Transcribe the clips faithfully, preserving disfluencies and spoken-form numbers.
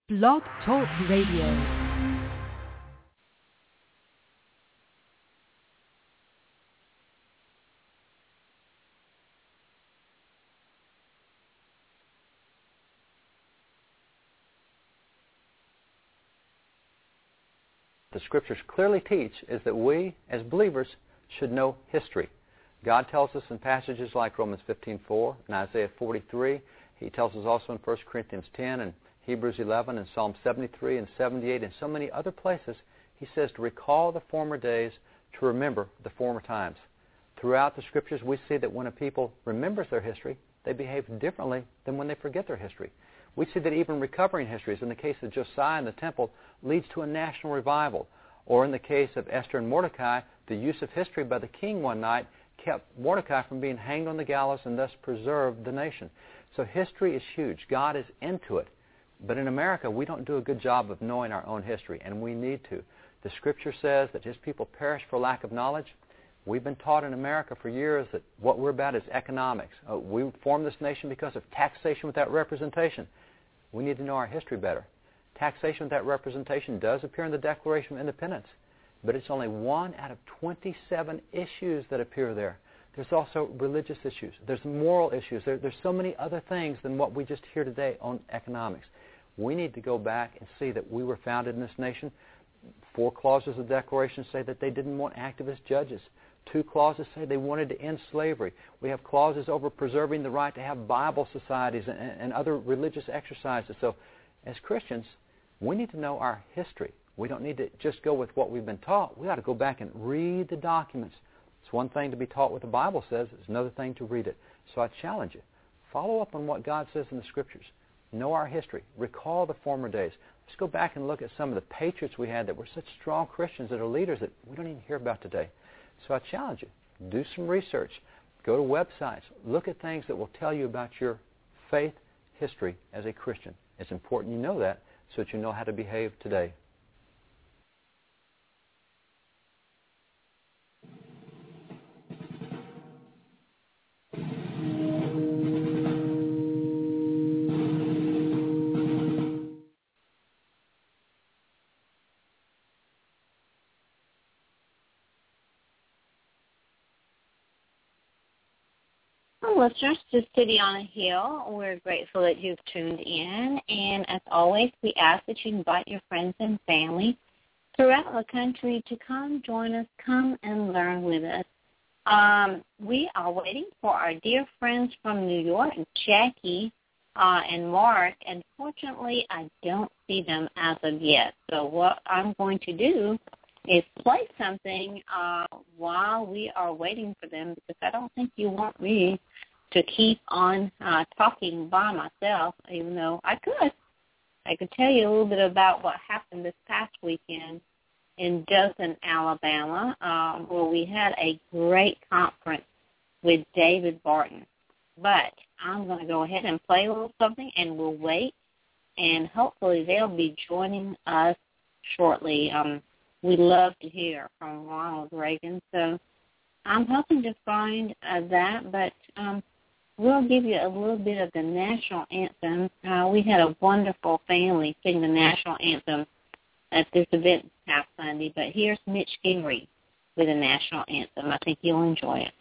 Blog Talk Radio. The Scriptures clearly teach is that we, as believers, should know history. God tells us in passages like Romans fifteen four and Isaiah forty-three. He tells us also in First Corinthians ten and Hebrews eleven and Psalm seventy-three and seventy-eight and so many other places. He says to recall the former days, to remember the former times. Throughout the Scriptures, we see that when a people remembers their history, they behave differently than when they forget their history. We see that even recovering histories, in the case of Josiah and the temple, leads to a national revival. Or in the case of Esther and Mordecai, the use of history by the king one night kept Mordecai from being hanged on the gallows and thus preserved the nation. So history is huge. God is into it. But in America, we don't do a good job of knowing our own history, and we need to. The Scripture says that His people perish for lack of knowledge. We've been taught in America for years that what we're about is economics. Uh, we formed this nation because of taxation without representation. We need to know our history better. Taxation without representation does appear in the Declaration of Independence, but it's only one out of twenty-seven issues that appear there. There's also religious issues. There's moral issues. There, there's so many other things than what we just hear today on economics. We need to go back and see that we were founded in this nation. Four clauses of the Declaration say that they didn't want activist judges. Two clauses say they wanted to end slavery. We have clauses over preserving the right to have Bible societies and, and other religious exercises. So as Christians, we need to know our history. We don't need to just go with what we've been taught. We ought to go back and read the documents. It's one thing to be taught what the Bible says. It's another thing to read it. So I challenge you. Follow up on what God says in the Scriptures. Know our history. Recall the former days. Let's go back and look at some of the patriots we had that were such strong Christians that are leaders that we don't even hear about today. So I challenge you. Do some research. Go to websites. Look at things that will tell you about your faith history as a Christian. It's important you know that so that you know how to behave today. Listeners to City on a Hill, we're grateful that you've tuned in, and as always, we ask that you invite your friends and family throughout the country to come join us, come and learn with us. Um, we are waiting for our dear friends from New York, Jackie uh, and Mark, and fortunately, I don't see them as of yet. So what I'm going to do is play something uh, while we are waiting for them, because I don't think you want me to keep on uh, talking by myself, even though I could. I could tell you a little bit about what happened this past weekend in Dothan, Alabama, uh, where we had a great conference with David Barton. But I'm going to go ahead and play a little something, and we'll wait, and hopefully they'll be joining us shortly. Um, we love to hear from Ronald Reagan, so I'm hoping to find uh, that, but um, we'll give you a little bit of the national anthem. Uh, we had a wonderful family sing the national anthem at this event this past Sunday, but here's Mitch Gingrey with the national anthem. I think you'll enjoy it.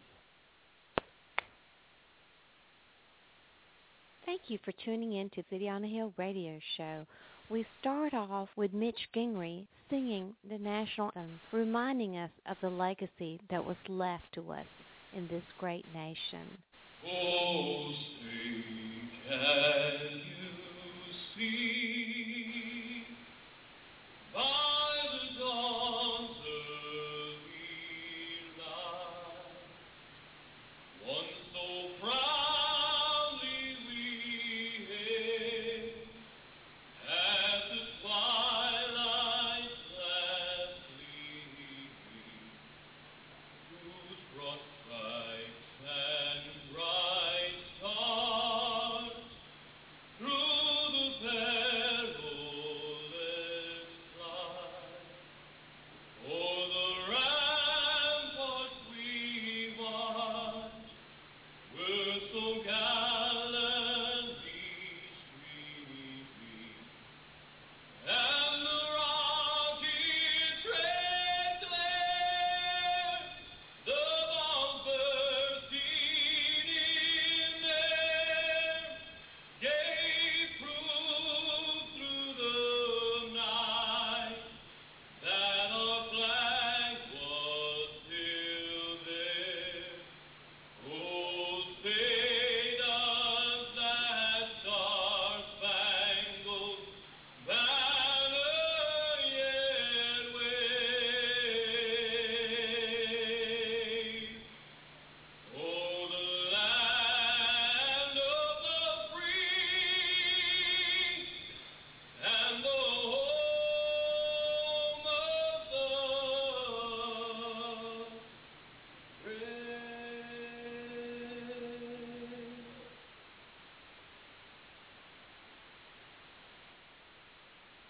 Thank you for tuning in to City on the Hill radio show. We start off with Mitch Gingrey singing the national anthem, reminding us of the legacy that was left to us in this great nation. Oh, sing, can you see by the dawn's early light, one so proudly we hailed at the twilight's last gleaming, whose broad stripes and bright stars through the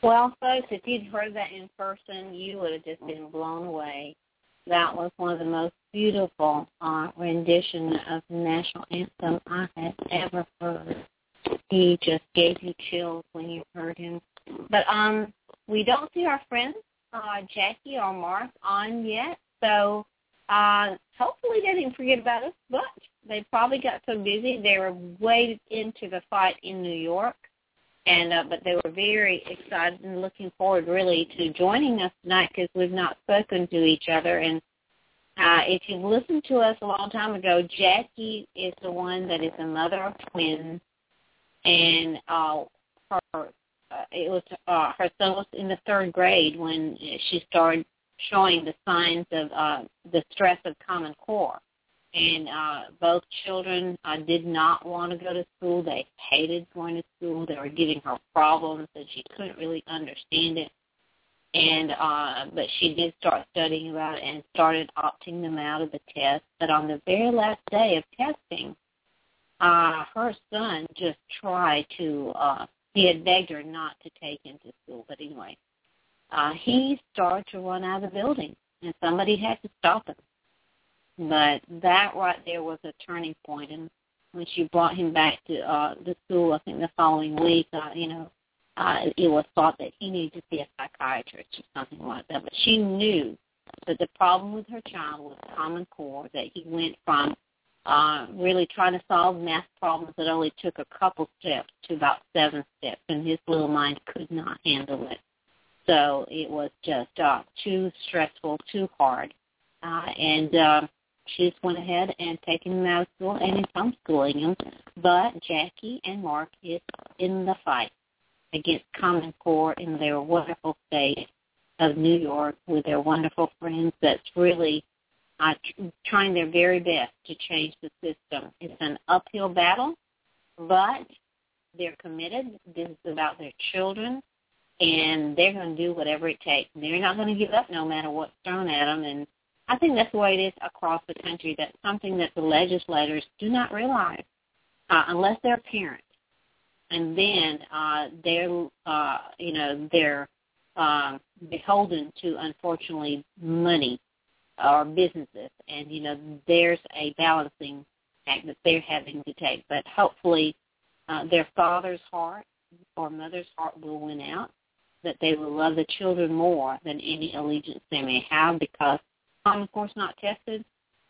Well, folks, if you'd heard that in person, you would have just been blown away. That was one of the most beautiful uh, rendition of the national anthem I had ever heard. He just gave you chills when you heard him. But um, we don't see our friends, uh, Jackie or Mark, on yet, so uh, hopefully they didn't forget about us, but they probably got so busy they were way into the fight in New York. And uh, but they were very excited and looking forward, really, to joining us tonight because we've not spoken to each other. And uh, if you've listened to us a long time ago, Jackie is the one that is the mother of twins, and uh, her uh, it was uh, her son was in the third grade when she started showing the signs of uh, the stress of Common Core. And uh, both children uh, did not want to go to school. They hated going to school. They were giving her problems, and she couldn't really understand it. And uh, but she did start studying about it and started opting them out of the test. But on the very last day of testing, uh, her son just tried to. Uh, he had begged her not to take him to school, but anyway, uh, he started to run out of the building, and somebody had to stop him. But that right there was a turning point, and when she brought him back to uh, the school, I think the following week, uh, you know, uh, it was thought that he needed to see a psychiatrist or something like that. But she knew that the problem with her child was Common Core, that he went from uh, really trying to solve math problems that only took a couple steps to about seven steps, and his little mind could not handle it. So it was just uh, too stressful, too hard, uh, and uh, she just went ahead and taken him out of school and is homeschooling him. But Jackie and Mark is in the fight against Common Core in their wonderful state of New York with their wonderful friends that's really uh, trying their very best to change the system. It's an uphill battle, but they're committed. This is about their children, and they're going to do whatever it takes. They're not going to give up no matter what's thrown at them, and I think that's the way it is across the country. That's something that the legislators do not realize uh, unless they're parents. And then uh, they're, uh, you know, they're uh, beholden to, unfortunately, money or businesses. And, you know, there's a balancing act that they're having to take. But hopefully uh, their father's heart or mother's heart will win out, that they will love the children more than any allegiance they may have, because Common Core is not tested.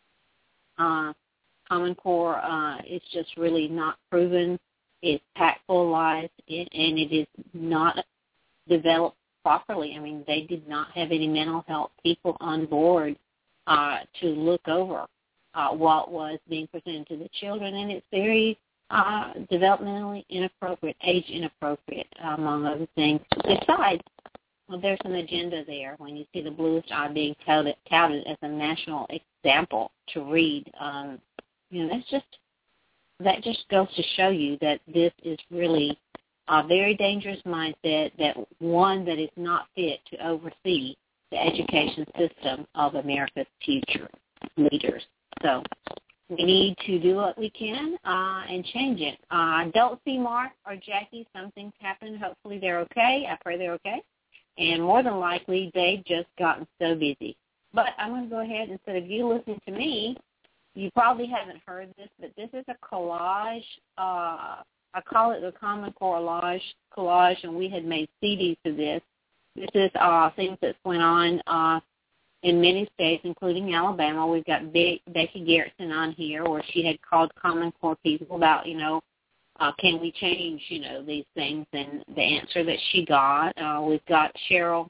Uh, Common Core uh, is just really not proven. It's packed full of lies, it, and it is not developed properly. I mean, they did not have any mental health people on board uh, to look over uh, what was being presented to the children, and it's very uh, developmentally inappropriate, age inappropriate, among other things. Besides, well, there's an agenda there when you see the Bluest Eye being touted, touted as a national example to read. Um, you know, that's just that just goes to show you that this is really a very dangerous mindset, that one that is not fit to oversee the education system of America's future leaders. So we need to do what we can uh, and change it. I uh, don't see Mark or Jackie. Something's happened. Hopefully they're okay. I pray they're okay. And more than likely, they've just gotten so busy. But I'm going to go ahead, instead of you listening to me, you probably haven't heard this, but this is a collage. Uh, I call it the Common Core collage, collage, and we had made C Ds of this. This is uh, things that went on uh, in many states, including Alabama. We've got Be- Becky Garrison on here, where she had called Common Core people about, you know, Uh, can we change, you know, these things? And the answer that she got, uh, we've got Cheryl.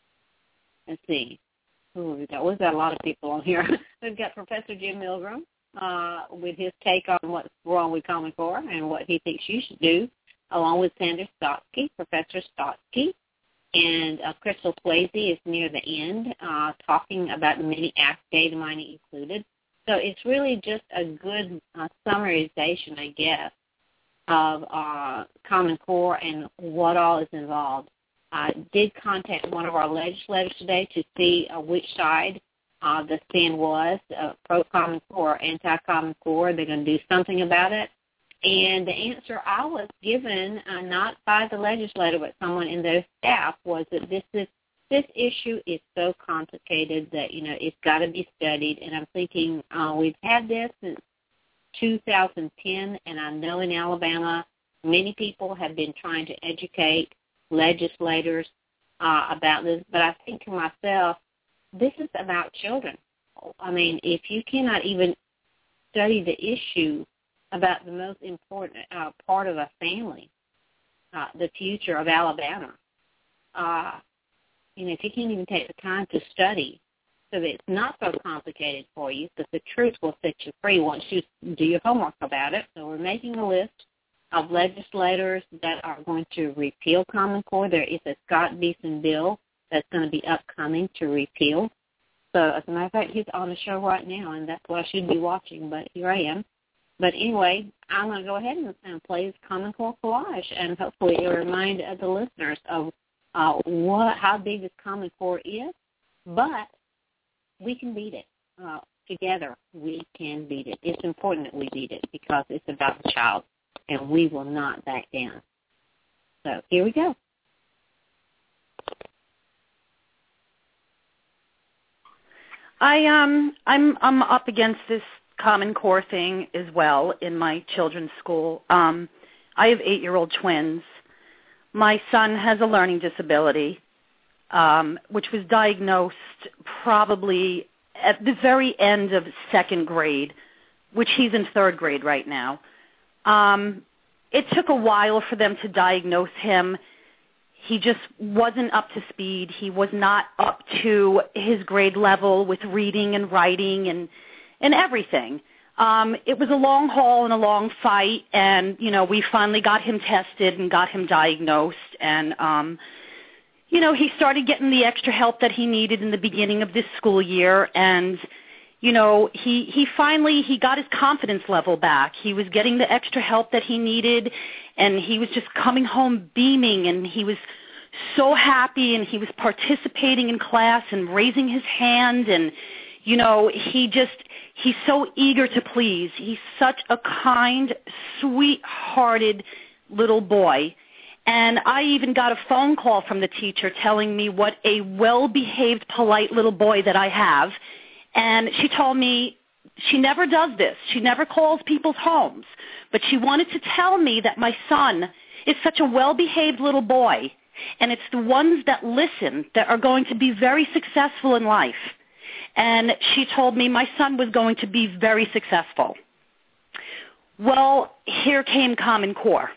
Let's see. Who have we got? We've got a lot of people on here. We've got Professor Jim Milgram uh, with his take on what's wrong with Common Core and what he thinks you should do, along with Sandra Stotsky, Professor Stotsky. And uh, Crystal Swayze is near the end, uh, talking about the many acts, data mining included. So it's really just a good uh, summarization, I guess, of uh, Common Core and what all is involved. I did contact one of our legislators today to see uh, which side uh, the stand was, uh, pro-Common Core or anti-Common Core. They're going to do something about it. And the answer I was given, uh, not by the legislator, but someone in their staff, was that this is this issue is so complicated that, you know, it's got to be studied. And I'm thinking, uh, we've had this since two thousand ten, and I know in Alabama many people have been trying to educate legislators uh, about this. But I think to myself, this is about children. I mean, if you cannot even study the issue about the most important uh, part of a family, uh, the future of Alabama, uh, you know, if you can't even take the time to study so that it's not so complicated for you, because the truth will set you free once you do your homework about it. So we're making a list of legislators that are going to repeal Common Core. There is a Scott Beeson bill that's going to be upcoming to repeal. So as a matter of fact, he's on the show right now, and that's what I should be watching, but here I am. But anyway, I'm going to go ahead and, and play this Common Core collage, and hopefully it will remind uh, the listeners of uh, what how big this Common Core is. But we can beat it. Uh, together, we can beat it. It's important that we beat it because it's about the child, and we will not back down. So here we go. I um I'm I'm up against this Common Core thing as well in my children's school. Um, I have eight-year-old twins. My son has a learning disability, um, which was diagnosed probably at the very end of second grade, which he's in third grade right now. Um, it took a while for them to diagnose him. He just wasn't up to speed. He was not up to his grade level with reading and writing and and everything. Um, it was a long haul and a long fight, and, you know, we finally got him tested and got him diagnosed. And, um, you know, he started getting the extra help that he needed in the beginning of this school year. And, you know, he, he finally, he got his confidence level back. He was getting the extra help that he needed, and he was just coming home beaming, and he was so happy, and he was participating in class and raising his hand, and, you know, he just, he's so eager to please. He's such a kind, sweet-hearted little boy. And I even got a phone call from the teacher telling me what a well-behaved, polite little boy that I have. And she told me she never does this. She never calls people's homes. But she wanted to tell me that my son is such a well-behaved little boy. And it's the ones that listen that are going to be very successful in life. And she told me my son was going to be very successful. Well, here came Common Core.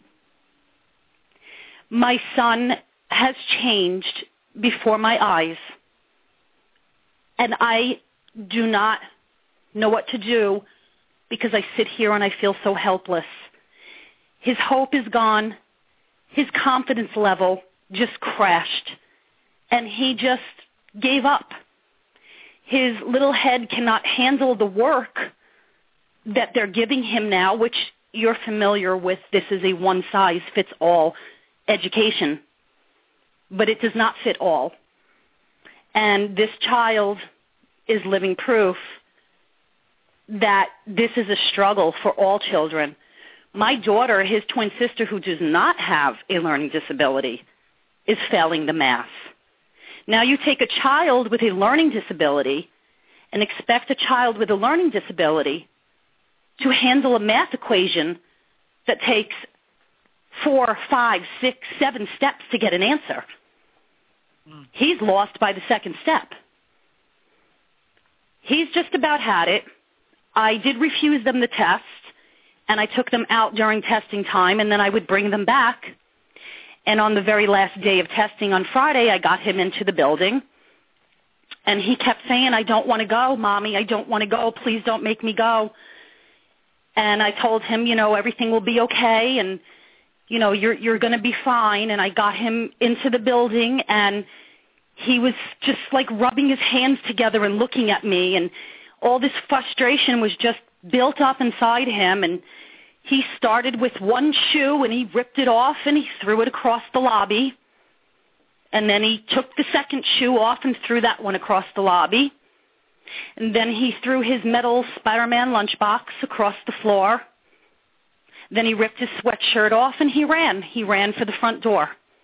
My son has changed before my eyes, and I do not know what to do because I sit here and I feel so helpless. His hope is gone. His confidence level just crashed, and he just gave up. His little head cannot handle the work that they're giving him now, which you're familiar with. This is a one-size-fits-all education, but it does not fit all. And this child is living proof that this is a struggle for all children. My daughter, his twin sister, who does not have a learning disability, is failing the math. Now you take a child with a learning disability and expect a child with a learning disability to handle a math equation that takes four, five, six, seven steps to get an answer. Mm. He's lost by the second step. He's just about had it. I did refuse them the test, and I took them out during testing time, and then I would bring them back. And on the very last day of testing on Friday, I got him into the building, and he kept saying, I don't want to go, Mommy, I don't want to go. Please don't make me go. And I told him, you know, everything will be okay, and, you know, you're you're going to be fine. And I got him into the building, and he was just like rubbing his hands together and looking at me, and all this frustration was just built up inside him. And he started with one shoe, and he ripped it off, and he threw it across the lobby. And then he took the second shoe off and threw that one across the lobby. And then he threw his metal Spider-Man lunchbox across the floor. Then he ripped his sweatshirt off and he ran. He ran for the front door.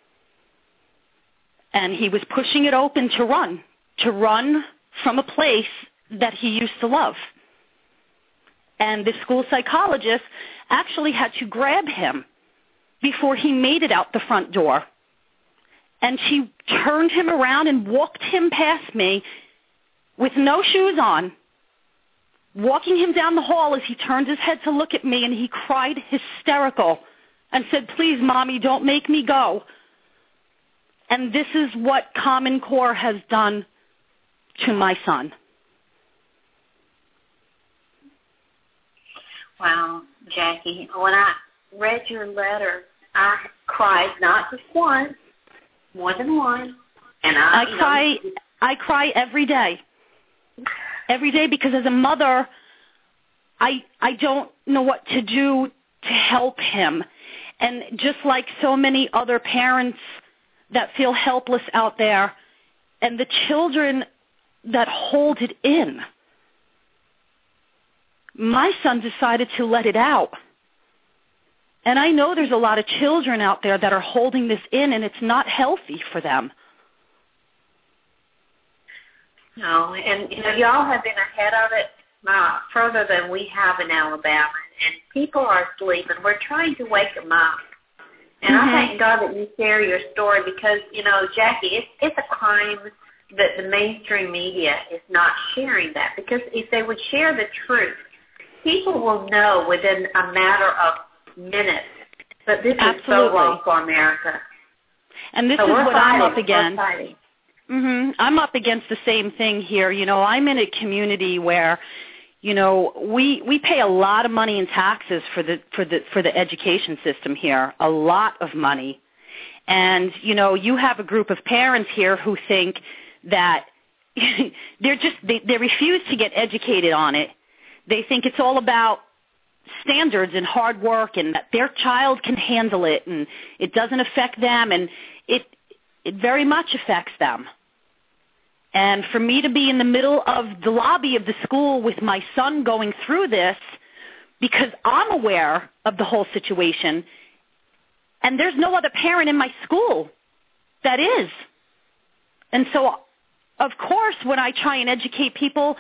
And he was pushing it open to run, to run from a place that he used to love. And the school psychologist actually had to grab him before he made it out the front door. And she turned him around and walked him past me with no shoes on, walking him down the hall as he turned his head to look at me, and he cried hysterical and said, "Please, Mommy, don't make me go." And this is what Common Core has done to my son. Wow, Jackie, when I read your letter, I cried not just once, more than once. And I, I cry, know, I cry every day. Every day, because as a mother, I I don't know what to do to help him. And just like so many other parents that feel helpless out there, and the children that hold it in, my son decided to let it out. And I know there's a lot of children out there that are holding this in, and it's not healthy for them. No, and you know, y'all have been ahead of it uh, further than we have in Alabama. And people are asleep, and we're trying to wake them up. And mm-hmm. I thank God that you share your story because, you know, Jackie, it's, it's a crime that the mainstream media is not sharing that. Because if they would share the truth, people will know within a matter of minutes that this Absolutely. is so wrong for America. And this so is what fighting. I'm up against. Mm-hmm. I'm up against the same thing here. You know, I'm in a community where, you know, we we pay a lot of money in taxes for the for the for the education system here, a lot of money. And, you know, you have a group of parents here who think that they're just they, they refuse to get educated on it. They think it's all about standards and hard work and that their child can handle it and it doesn't affect them, and it it very much affects them. And for me to be in the middle of the lobby of the school with my son going through this, because I'm aware of the whole situation, and there's no other parent in my school that is. And so, of course, when I try and educate people,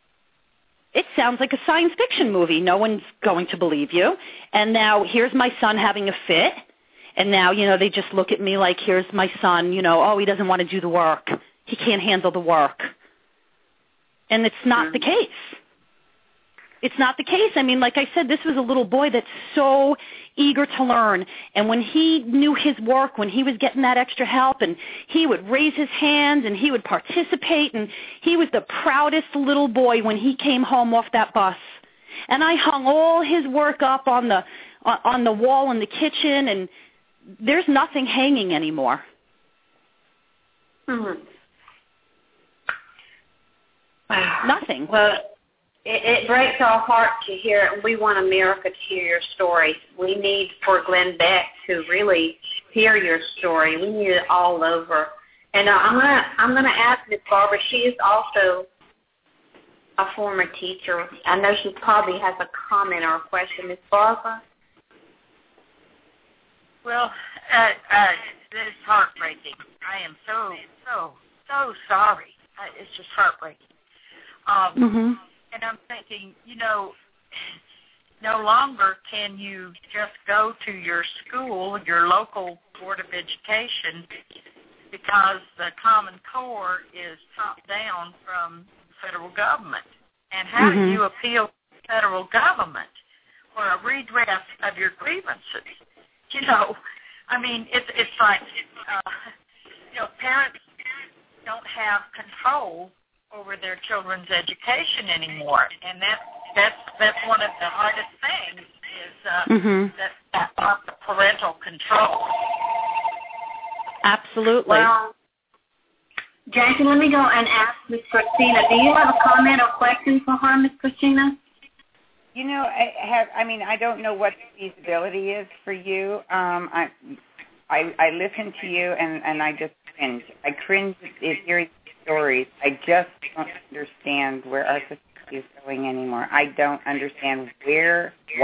it sounds like a science fiction movie. No one's going to believe you. And now here's my son having a fit. And now, you know, they just look at me like, here's my son, you know, oh, he doesn't want to do the work. He can't handle the work. And it's not mm-hmm. the case. It's not the case. I mean, like I said, this was a little boy that's so eager to learn. And when he knew his work, when he was getting that extra help, and he would raise his hands and he would participate, and he was the proudest little boy when he came home off that bus. And I hung all his work up on the on the wall in the kitchen, and there's nothing hanging anymore. Mm-hmm. Nothing. Well, it, it breaks our heart to hear it, and we want America to hear your story. We need for Glenn Beck to really hear your story. We need it all over. And uh, I'm gonna I'm gonna ask Miz Barbara. She is also a former teacher. I know she probably has a comment or a question. Miz Barbara. Well, uh, uh, it's heartbreaking. I am so so so sorry. Uh, it's just heartbreaking. Um, mm-hmm. And I'm thinking, you know, no longer can you just go to your school, your local Board of Education, because the Common Core is top down from the federal government. And how mm-hmm. do you appeal to the federal government for a redress of your grievances? You know, I mean, it's it's like, uh, you know, parents don't have control over their children's education anymore, and that that's that's one of the hardest things is uh, mm-hmm. that, that lack of parental control. Absolutely. Well, Jackie, let me go and ask Miss Christina. Do you have a comment or question for her, Miss Christina? You know, I have. I mean, I don't know what the feasibility is for you. Um, I, I, I listen to you, and, and I just cringe. I cringe at hearing stories. I just don't understand where our society is going anymore. I don't understand where, why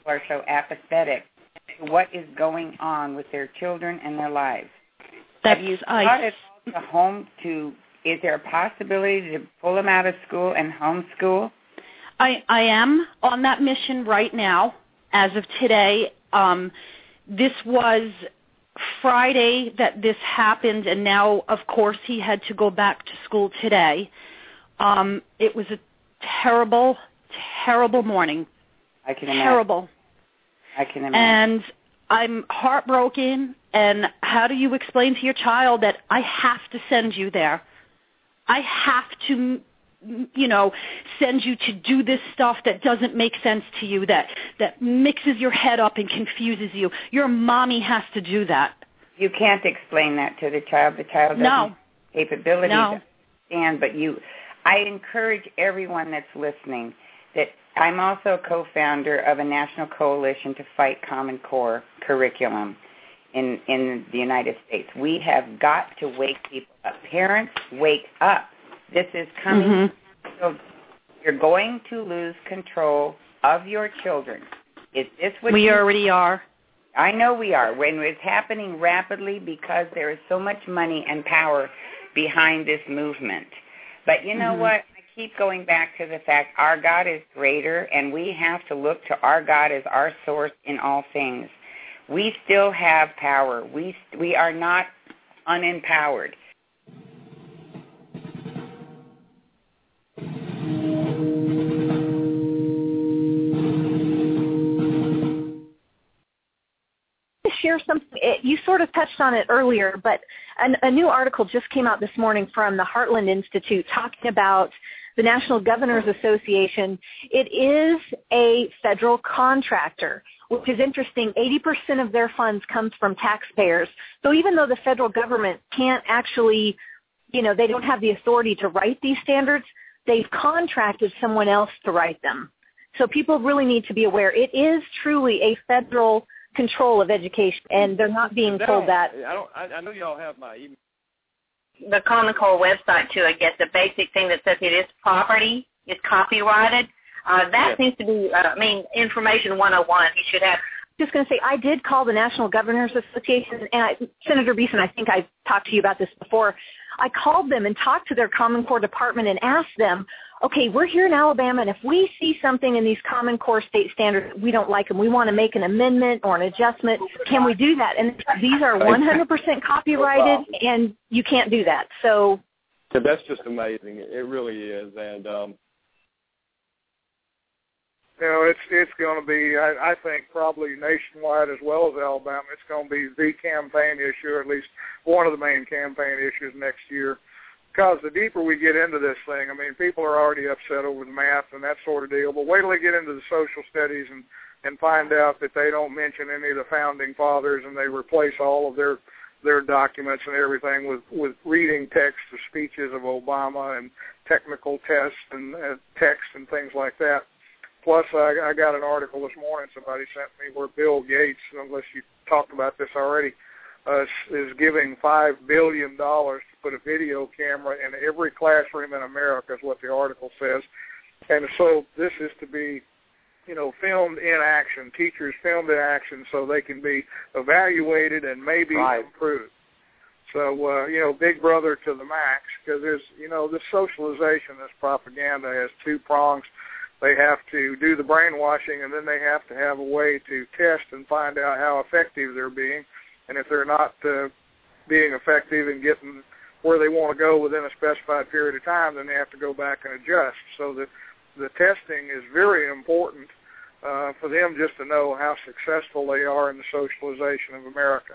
are so apathetic to what is going on with their children and their lives. That's, Have you I, thought at all to home to, is there a possibility to pull them out of school and homeschool? I, I am on that mission right now, as of today. Um, this was Friday that this happened, and now, of course, he had to go back to school today. Um, it was a terrible, terrible morning. I can imagine. Terrible. I can imagine. And I'm heartbroken, and how do you explain to your child that I have to send you there? I have to, you know, send you to do this stuff that doesn't make sense to you, that, that mixes your head up and confuses you. Your mommy has to do that. You can't explain that to the child. The child doesn't no. have capabilities no. to understand, but you, I encourage everyone that's listening that I'm also a co-founder of a national coalition to fight Common Core curriculum in, in the United States. We have got to wake people up. Parents, wake up. This is coming. Mm-hmm. So you're going to lose control of your children. Is this what we you, already are? I know we are. When it's happening rapidly because there is so much money and power behind this movement. But you know mm-hmm. what? I keep going back to the fact our God is greater, and we have to look to our God as our source in all things. We still have power. We we are not unempowered. Share something. You sort of touched on it earlier, but an, a new article just came out this morning from the Heartland Institute talking about the National Governors Association. It is a federal contractor, which is interesting. eighty percent of their funds comes from taxpayers. So even though the federal government can't actually, you know, they don't have the authority to write these standards, they've contracted someone else to write them. So people really need to be aware. It is truly a federal control of education, and they're not being told that. I don't. I, I know y'all have my email. The Common Core website too. I guess the basic thing that says it is property, it's copyrighted. Uh, that yes. seems to be. Uh, I mean, information one oh one. You should have. Just going to say, I did call the National Governors Association, and I, Senator Beeson, I think I talked to you about this before. I called them and talked to their Common Core department and asked them, okay, we're here in Alabama, and if we see something in these Common Core state standards we don't like them, we want to make an amendment or an adjustment, can we do that? And these are one hundred percent copyrighted, and you can't do that. So that's just amazing. It really is. And um, you know, it's it's going to be, I, I think, probably nationwide as well as Alabama. It's going to be the campaign issue, or at least one of the main campaign issues next year. Because the deeper we get into this thing, I mean, people are already upset over the math and that sort of deal, but wait till they get into the social studies and, and find out that they don't mention any of the founding fathers, and they replace all of their their documents and everything with, with reading text of speeches of Obama and technical tests and uh, text and things like that. Plus, I, I got an article this morning somebody sent me where Bill Gates, unless you talked about this already, uh, is giving five billion dollars to put a video camera in every classroom in America, is what the article says. And so this is to be, you know, filmed in action, teachers filmed in action so they can be evaluated and maybe right. improved. So, uh, you know, big brother to the max, because there's, you know, this socialization, this propaganda has two prongs. They have to do the brainwashing, and then they have to have a way to test and find out how effective they're being. And if they're not uh, being effective and getting where they want to go within a specified period of time, then they have to go back and adjust. So the, the testing is very important uh, for them just to know how successful they are in the socialization of America.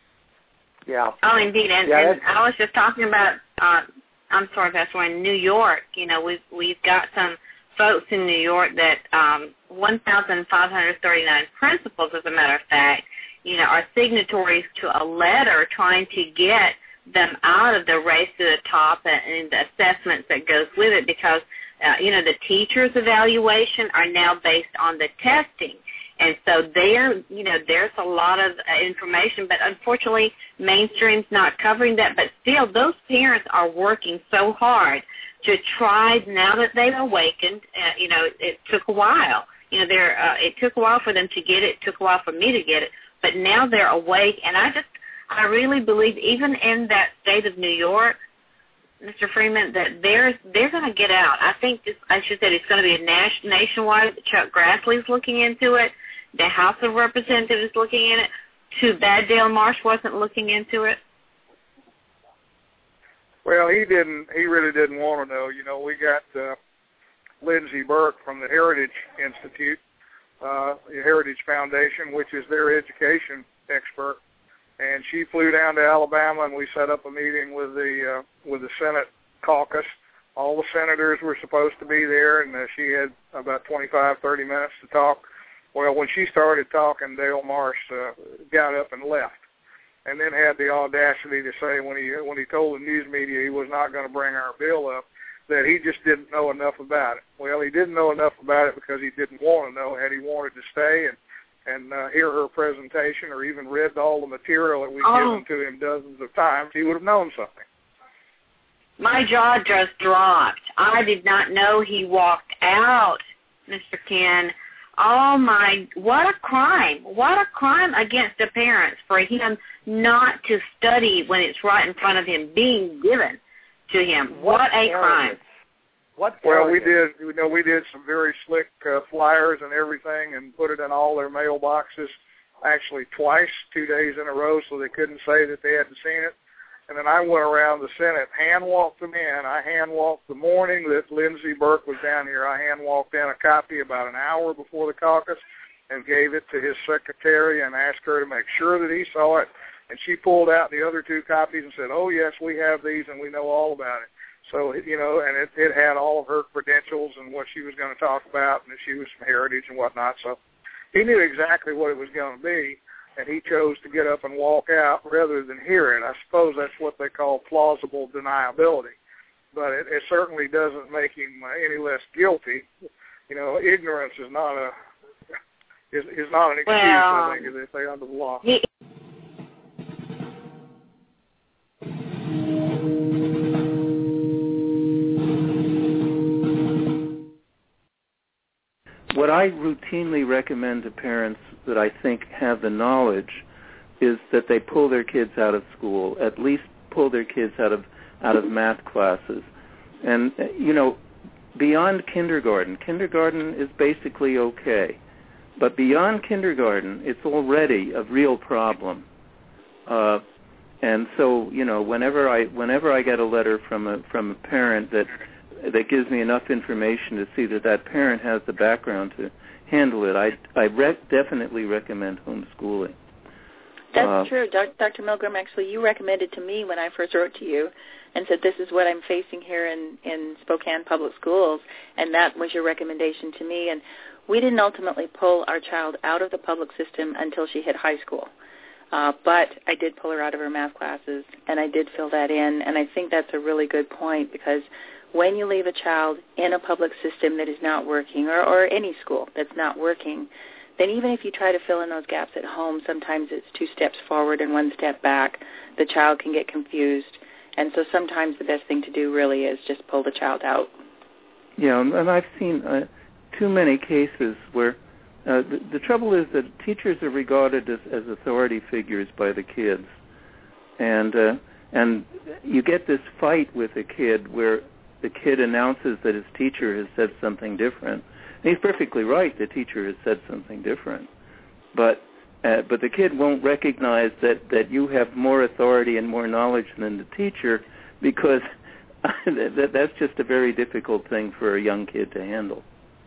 Yeah. Oh, indeed. And, yeah, and I was just talking about, uh, I'm sorry, Pastor Wayne, New York. You know, we've, we've got some folks in New York that um, one thousand five hundred thirty-nine principals, as a matter of fact, you know, are signatories to a letter trying to get them out of the race to the top and, and the assessments that goes with it, because, uh, you know, the teachers' evaluation are now based on the testing. And so there, you know, there's a lot of uh, information, but unfortunately mainstream's not covering that. But still, those parents are working so hard to try, now that they've awakened, uh, you know, it, it took a while. You know, they're, uh, it took a while for them to get it. It took a while for me to get it. But now they're awake, and I just, I really believe, even in that state of New York, Mister Freeman, that they're they're going to get out. I think, this, as you said, it's going to be a nation, nationwide. Chuck Grassley's looking into it. The House of Representatives is looking in it. Too bad Dale Marsh wasn't looking into it. Well, he didn't. He really didn't want to know. You know, we got uh, Lindsay Burke from the Heritage Institute, uh, the Heritage Foundation, which is their education expert, and she flew down to Alabama, and we set up a meeting with the uh, with the Senate caucus. All the senators were supposed to be there, and uh, she had about twenty-five, thirty minutes to talk. Well, when she started talking, Dale Marsh uh, got up and left, and then had the audacity to say when he when he told the news media he was not going to bring our bill up, that he just didn't know enough about it. Well, he didn't know enough about it because he didn't want to know. Had he wanted to stay and and uh, hear her presentation or even read all the material that we've oh. given to him dozens of times, he would have known something. My jaw just dropped. I did not know he walked out, Mister Ken. Oh, my, what a crime. What a crime against the parents for him not to study when it's right in front of him, being given to him. What, what a crime. What well, we did, you know, we did some very slick uh, flyers and everything and put it in all their mailboxes actually twice, two days in a row, so they couldn't say that they hadn't seen it. And then I went around the Senate, hand-walked them in. I hand-walked the morning that Lindsay Burke was down here. I hand-walked in a copy about an hour before the caucus and gave it to his secretary and asked her to make sure that he saw it. And she pulled out the other two copies and said, oh, yes, we have these and we know all about it. So, you know, and it, it had all of her credentials and what she was going to talk about and that she was from Heritage and whatnot. So he knew exactly what it was going to be. And he chose to get up and walk out rather than hear it. I suppose that's what they call plausible deniability. But it, it certainly doesn't make him any less guilty. You know, ignorance is not a is, is not an excuse, well, I think, as they say under the law. He- What I routinely recommend to parents that I think have the knowledge is that they pull their kids out of school, at least pull their kids out of out of math classes. And, you know, beyond kindergarten, kindergarten is basically okay. But beyond kindergarten, it's already a real problem. Uh, and so, you know, whenever I whenever I get a letter from a from a parent that that gives me enough information to see that that parent has the background to handle it, I I re- definitely recommend homeschooling. That's uh, true. Doctor Milgram, actually, you recommended to me when I first wrote to you and said this is what I'm facing here in, in Spokane Public Schools, and that was your recommendation to me. And we didn't ultimately pull our child out of the public system until she hit high school. Uh, but I did pull her out of her math classes, and I did fill that in, and I think that's a really good point because when you leave a child in a public system that is not working, or, or any school that's not working, then even if you try to fill in those gaps at home, sometimes it's two steps forward and one step back. The child can get confused. And so sometimes the best thing to do really is just pull the child out. Yeah, and I've seen uh, too many cases where uh, the, the trouble is that teachers are regarded as, as authority figures by the kids. And uh, and you get this fight with a kid where the kid announces that his teacher has said something different. And he's perfectly right, the teacher has said something different. But uh, but the kid won't recognize that, that you have more authority and more knowledge than the teacher because that, that's just a very difficult thing for a young kid to handle.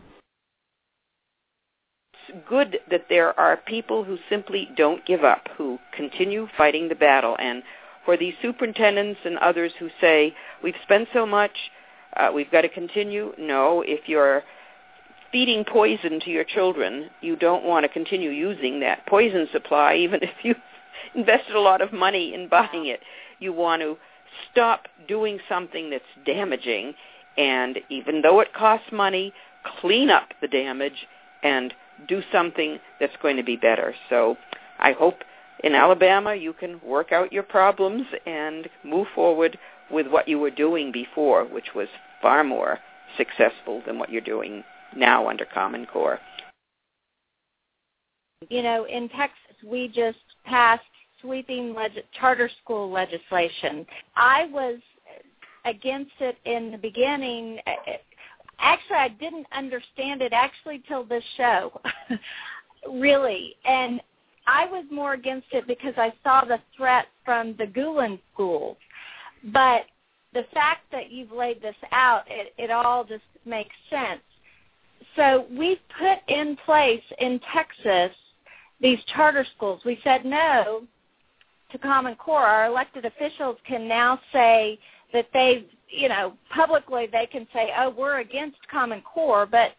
It's good that there are people who simply don't give up, who continue fighting the battle. And for these superintendents and others who say, we've spent so much, Uh, we've got to continue. No, if you're feeding poison to your children, you don't want to continue using that poison supply, even if you've invested a lot of money in buying it. You want to stop doing something that's damaging, and even though it costs money, clean up the damage and do something that's going to be better. So I hope in Alabama you can work out your problems and move forward with what you were doing before, which was far more successful than what you're doing now under Common Core. You know, in Texas, we just passed sweeping leg- charter school legislation. I was against it in the beginning. Actually, I didn't understand it actually till this show, really. And I was more against it because I saw the threat from the Gulen schools. But the fact that you've laid this out, it, it all just makes sense. So we've put in place in Texas these charter schools. We said no to Common Core. Our elected officials can now say that they've, you know, publicly they can say, oh, we're against Common Core, but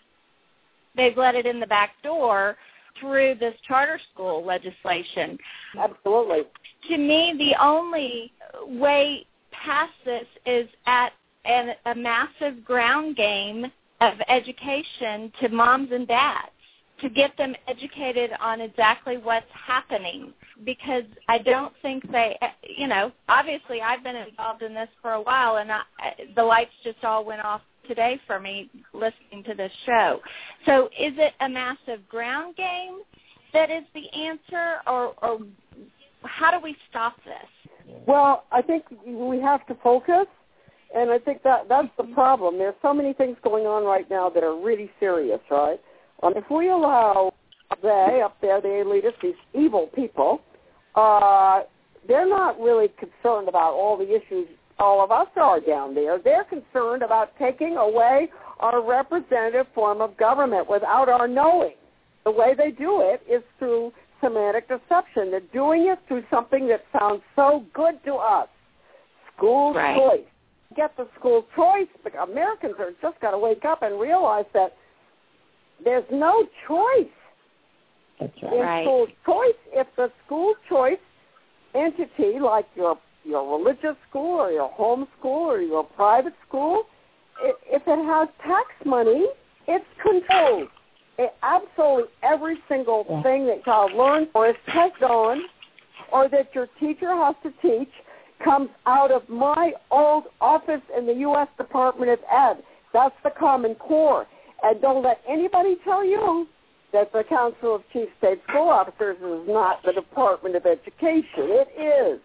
they've let it in the back door through this charter school legislation. Absolutely. To me, the only way past this is at an, a massive ground game of education to moms and dads, to get them educated on exactly what's happening, because I don't think they, you know, obviously I've been involved in this for a while, and I, the lights just all went off today for me listening to this show. So is it a massive ground game that is the answer, or, or how do we stop this? Well, I think we have to focus, and I think that that's the problem. There's so many things going on right now that are really serious, right? Um, if we allow they, up there, the elitists, these evil people, uh, they're not really concerned about all the issues all of us are down there. They're concerned about taking away our representative form of government without our knowing. The way they do it is through semantic deception. They're doing it through something that sounds so good to us. School right. choice. Get the school choice. Americans are just got to wake up and realize that there's no choice That's right. in right. school choice. If the school choice entity, like your your religious school or your home school or your private school, if it has tax money, it's controlled. It, absolutely every single yeah. thing that child learns or is tagged on or that your teacher has to teach comes out of my old office in the U S Department of Ed. That's the Common Core. And don't let anybody tell you that the Council of Chief State School Officers is not the Department of Education. It is.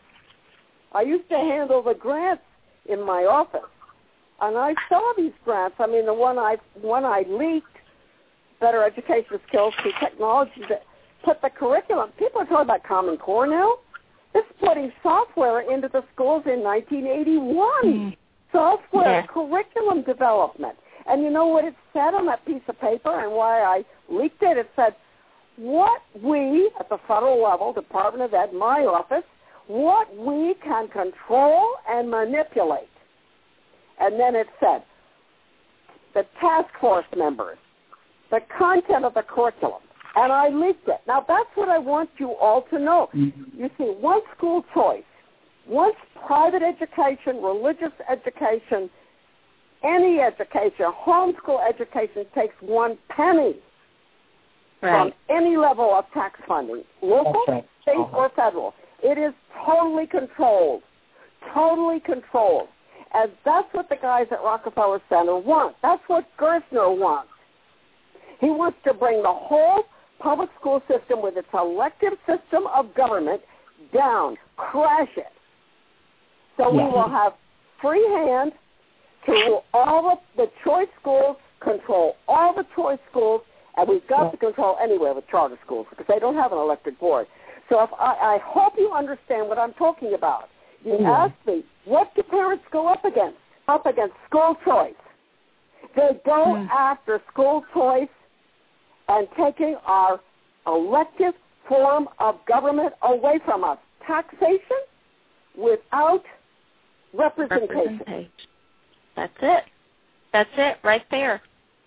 I used to handle the grants in my office, and I saw these grants. I mean, the one I one I leaked, Better Education Skills Through Technology, that put the curriculum. People are talking about Common Core now. It's putting software into the schools in nineteen eighty-one. Mm. Software, yeah. curriculum development. And you know what it said on that piece of paper and why I leaked it? It said, what we, at the federal level, Department of Ed, my office, what we can control and manipulate. And then it said, the task force members, the content of the curriculum. And I leaked it. Now, that's what I want you all to know. Mm-hmm. You see, once school choice, once private education, religious education, any education, homeschool education takes one penny right. from any level of tax funding, local, right. state, uh-huh. or federal. It is totally controlled, totally controlled. And that's what the guys at Rockefeller Center want. That's what Gerstner wants. He wants to bring the whole public school system with its elective system of government down, crash it. So yeah. we will have free hand to rule all of the choice schools, control all the choice schools, and we've got yeah. to control anywhere with charter schools because they don't have an elected board. So if I, I hope you understand what I'm talking about. You mm-hmm. asked me, what do parents go up against? Up against school choice. They go mm. after school choice and taking our elective form of government away from us. Taxation without representation. representation. That's it. That's it right there.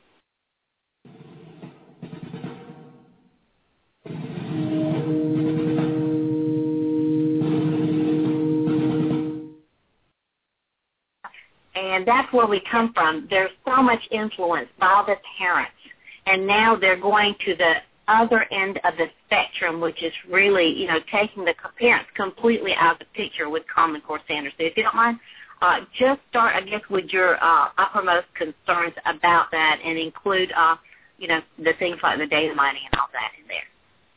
And that's where we come from. There's so much influence by the parents. And now they're going to the other end of the spectrum, which is really, you know, taking the parents completely out of the picture with Common Core standards. So if you don't mind, uh, just start, I guess, with your uh, uppermost concerns about that and include, uh, you know, the things like the data mining and all that in there.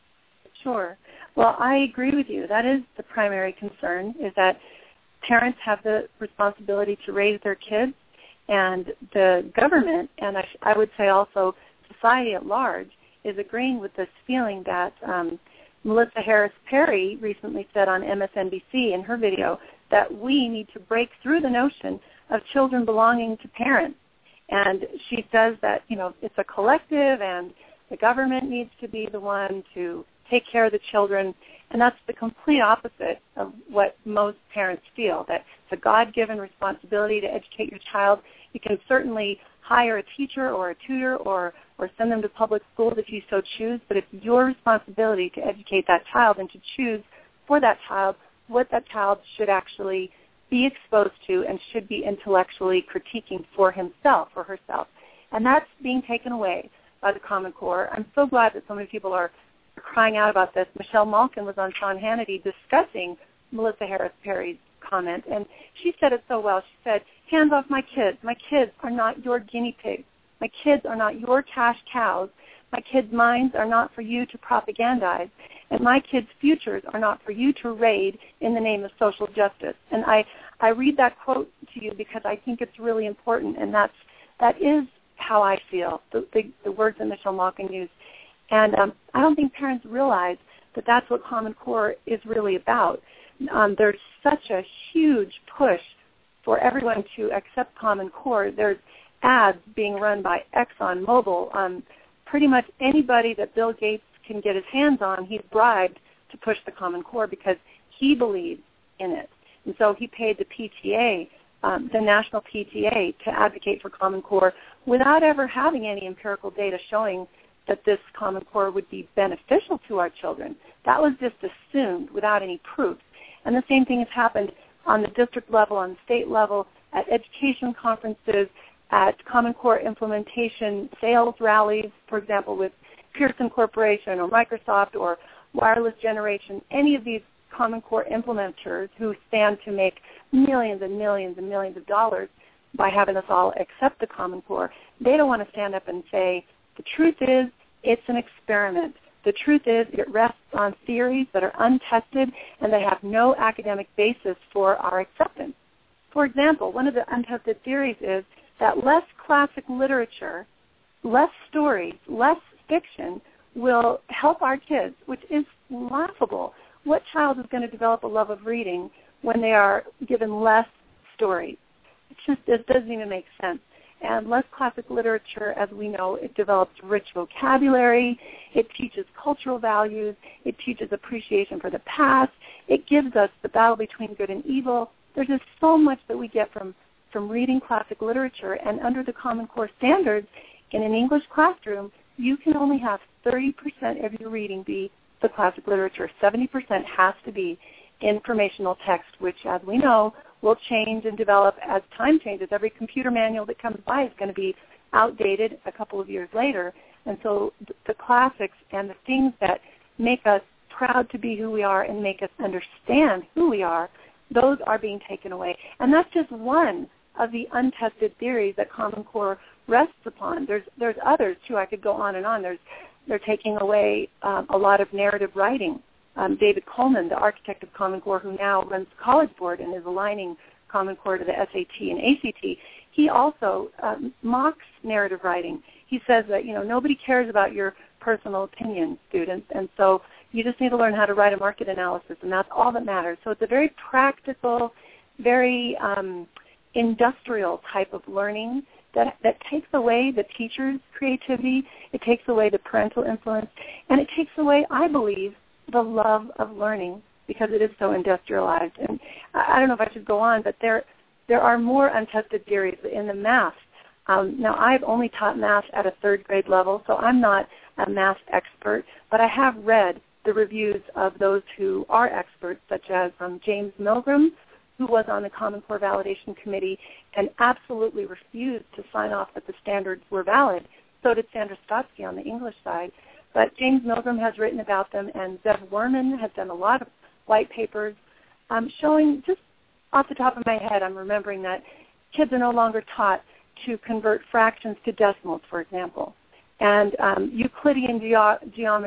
Sure. Well, I agree with you. That is the primary concern, is that parents have the responsibility to raise their kids, and the government, and I, I would say also society at large, is agreeing with this feeling that um, Melissa Harris Perry recently said on M S N B C in her video that we need to break through the notion of children belonging to parents. And she says that, you know, it's a collective and the government needs to be the one to take care of the children. And that's the complete opposite of what most parents feel, that it's a God-given responsibility to educate your child. You can certainly hire a teacher or a tutor or, or send them to public schools if you so choose, but it's your responsibility to educate that child and to choose for that child what that child should actually be exposed to and should be intellectually critiquing for himself or herself. And that's being taken away by the Common Core. I'm so glad that so many people are crying out about this. Michelle Malkin was on Sean Hannity discussing Melissa Harris Perry's comment, and she said it so well. She said, hands off my kids. My kids are not your guinea pigs. My kids are not your cash cows. My kids' minds are not for you to propagandize, and my kids' futures are not for you to raid in the name of social justice. And I, I read that quote to you because I think it's really important, and that's, that is how I feel, the, the, the words that Michelle Malkin used. And um, I don't think parents realize that that's what Common Core is really about. Um, there's such a huge push for everyone to accept Common Core. There's ads being run by Exxon Mobil. Um, pretty much anybody that Bill Gates can get his hands on, he's bribed to push the Common Core because he believes in it. And so he paid the P T A, um, the National P T A, to advocate for Common Core without ever having any empirical data showing that this Common Core would be beneficial to our children. That was just assumed without any proof. And the same thing has happened on the district level, on the state level, at education conferences, at Common Core implementation sales rallies, for example, with Pearson Corporation or Microsoft or Wireless Generation, any of these Common Core implementers who stand to make millions and millions and millions of dollars by having us all accept the Common Core, they don't want to stand up and say, the truth is it's an experiment. The truth is it rests on theories that are untested and they have no academic basis for our acceptance. For example, one of the untested theories is that less classic literature, less stories, less fiction will help our kids, which is laughable. What child is going to develop a love of reading when they are given less stories? It just it doesn't even make sense. And less classic literature, as we know, it develops rich vocabulary, it teaches cultural values, it teaches appreciation for the past, it gives us the battle between good and evil. There's just so much that we get from, from reading classic literature, and under the Common Core standards, in an English classroom, you can only have thirty percent of your reading be the classic literature. seventy percent has to be informational text, which, as we know, will change and develop as time changes. Every computer manual that comes by is going to be outdated a couple of years later. And so the classics and the things that make us proud to be who we are and make us understand who we are, those are being taken away. And that's just one of the untested theories that Common Core rests upon. There's there's others, too. I could go on and on. There's They're taking away um, a lot of narrative writing. Um, David Coleman, the architect of Common Core, who now runs the College Board and is aligning Common Core to the S A T and A C T, he also um, mocks narrative writing. He says that, you know, nobody cares about your personal opinion, students, and so you just need to learn how to write a market analysis, and that's all that matters. So it's a very practical, very um, industrial type of learning that, that takes away the teacher's creativity, it takes away the parental influence, and it takes away, I believe, the love of learning because it is so industrialized. And I don't know if I should go on, but there there are more untested theories in the math. Um, now, I've only taught math at a third grade level, so I'm not a math expert, but I have read the reviews of those who are experts, such as um, James Milgram, who was on the Common Core Validation Committee and absolutely refused to sign off that the standards were valid. So did Sandra Stotsky on the English side. But James Milgram has written about them, and Zev Werman has done a lot of white papers um, showing, just off the top of my head, I'm remembering that kids are no longer taught to convert fractions to decimals, for example. And um, Euclidean ge- geometry,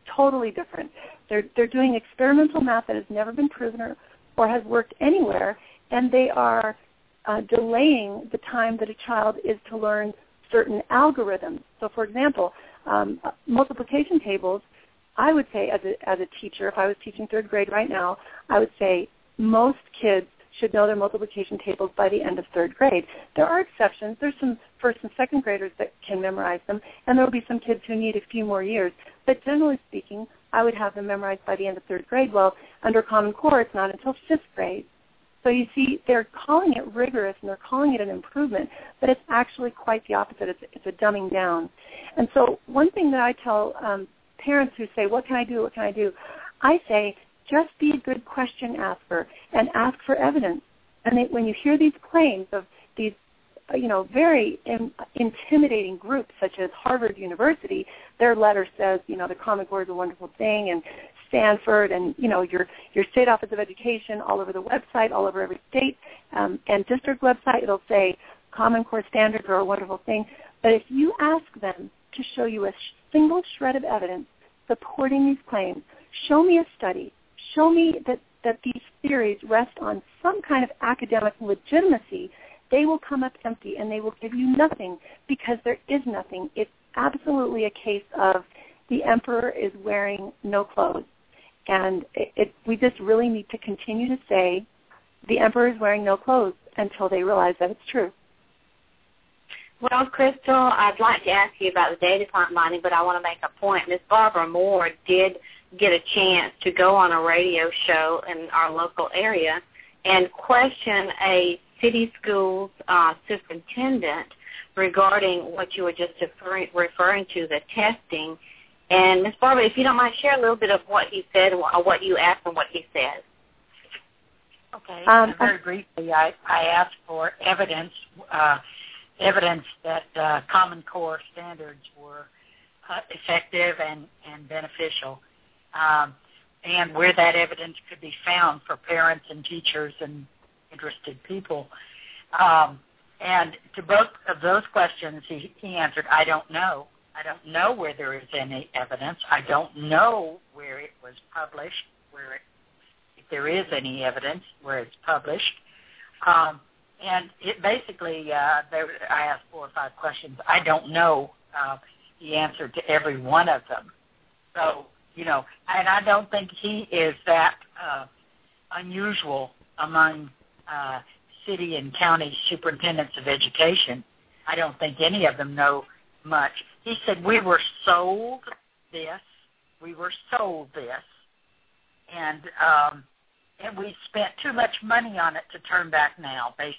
totally different. They're they're doing experimental math that has never been proven or, or has worked anywhere, and they are uh, delaying the time that a child is to learn certain algorithms. So, for example, um, multiplication tables, I would say as a, as a teacher, if I was teaching third grade right now, I would say most kids should know their multiplication tables by the end of third grade. There are exceptions. There's some first and second graders that can memorize them, and there will be some kids who need a few more years. But generally speaking, I would have them memorized by the end of third grade. Well, under Common Core, it's not until fifth grade. So you see, they're calling it rigorous and they're calling it an improvement, but it's actually quite the opposite. It's, it's a dumbing down. And so one thing that I tell um, parents who say, what can I do, what can I do? I say, just be a good question asker and ask for evidence. And they, when you hear these claims of these, you know, very in, intimidating groups such as Harvard University, their letter says, you know, the Common Core is a wonderful thing, and Stanford, and, you know, your your state office of education, all over the website, all over every state um, and district website, it'll say Common Core standards are a wonderful thing. But if you ask them to show you a single shred of evidence supporting these claims, show me a study, show me that, that these theories rest on some kind of academic legitimacy, they will come up empty and they will give you nothing because there is nothing. It's absolutely a case of the emperor is wearing no clothes. And it, it, we just really need to continue to say the emperor is wearing no clothes until they realize that it's true. Well, Crystal, I'd like to ask you about the data combining, but I want to make a point. Miz Barbara Moore did get a chance to go on a radio show in our local area and question a city schools uh, superintendent regarding what you were just referring, referring to, the testing. And Miz Barbara, if you don't mind, share a little bit of what he said, or what you asked and what he said. Okay. Um, very briefly, I, I asked for evidence, uh, evidence that uh, Common Core standards were uh, effective and, and beneficial, um, and where that evidence could be found for parents and teachers and interested people. Um, and to both of those questions, he, he answered, I don't know. I don't know where there is any evidence. I don't know where it was published, where it, if there is any evidence where it's published. Um, and it basically, uh, there, I asked four or five questions. I don't know uh, the answer to every one of them. So, you know, and I don't think he is that uh, unusual among uh, city and county superintendents of education. I don't think any of them know much. He said, we were sold this, we were sold this, and um, and we spent too much money on it to turn back now, basically.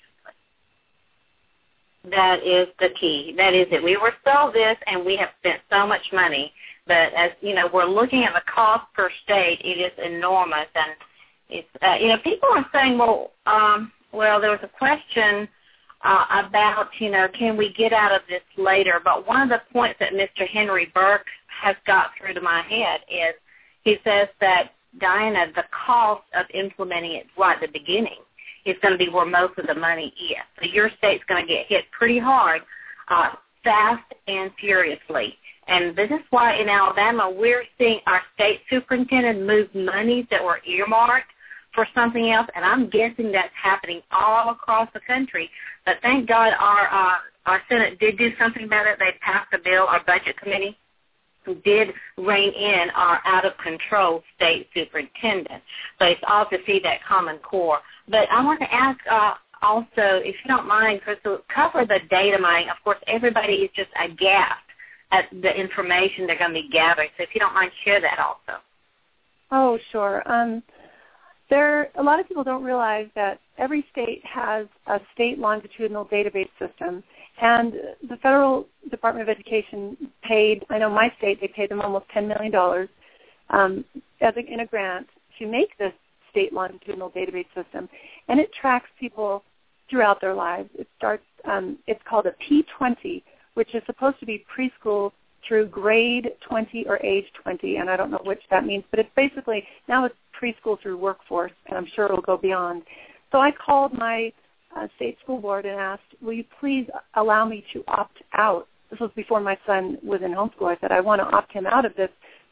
That is the key. That is it. We were sold this, and we have spent so much money. But as you know, we're looking at the cost per state. It is enormous, and it's uh, you know, people are saying, well, um, well, there was a question uh, about you know, can we get out of this later? But one of the points that Mister Henry Burke has got through to my head is he says that, Diana, the cost of implementing it right at the beginning is going to be where most of the money is. So your state's going to get hit pretty hard, uh, fast and furiously. And this is why in Alabama we're seeing our state superintendent move monies that were earmarked for something else, and I'm guessing that's happening all across the country. But thank God our uh, our Senate did do something about it. They passed a bill, our budget committee did rein in our out-of-control state superintendent. But it's all to see that Common Core. But I want to ask uh, also, if you don't mind, Crystal, cover the data mining. Of course, everybody is just aghast at the information they're going to be gathering. So if you don't mind, share that also. Oh, sure. Um, there, a lot of people don't realize that every state has a state longitudinal database system, and the Federal Department of Education paid, I know my state, they paid them almost ten million dollars um, as a, in a grant to make this state longitudinal database system, and it tracks people throughout their lives. It starts, um, it's called a P twenty, which is supposed to be preschool through grade twenty or age twenty, and I don't know which that means, but it's basically, now it's preschool through workforce, and I'm sure it will go beyond. So I called my uh, state school board and asked, will you please allow me to opt out? This was before my son was in homeschool. I said, I want to opt him out of this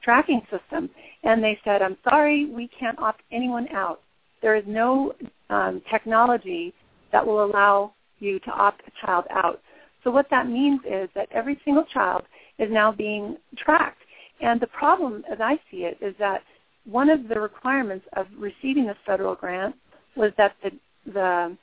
tracking system. And they said, I'm sorry, we can't opt anyone out. There is no um, technology that will allow you to opt a child out. So what that means is that every single child is now being tracked. And the problem, as I see it, is that one of the requirements of receiving this federal grant was that the, the